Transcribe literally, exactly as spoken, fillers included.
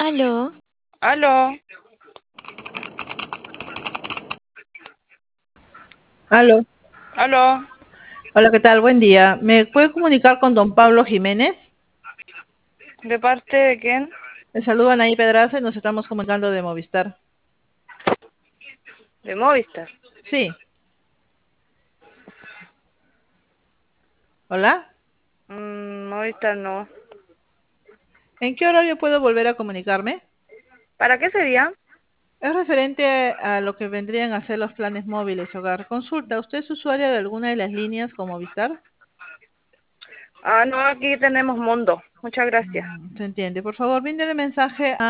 Aló, Aló, Aló. aló, Hola, ¿qué tal? Buen día. ¿Me puede comunicar con don Pablo Jiménez? ¿de parte de quién? Me saludan ahí Pedraza y nos estamos comunicando de Movistar. De Movistar. Sí. ¿Hola? Mm, Movistar no. ¿En qué horario puedo volver a comunicarme? ¿Para qué sería? Es referente a lo que vendrían a ser los planes móviles hogar. Consulta, ¿usted es usuario de alguna de las líneas con Movistar? Ah, no, aquí tenemos Mundo. Muchas gracias. Mm, se entiende. Por favor, brindele mensaje a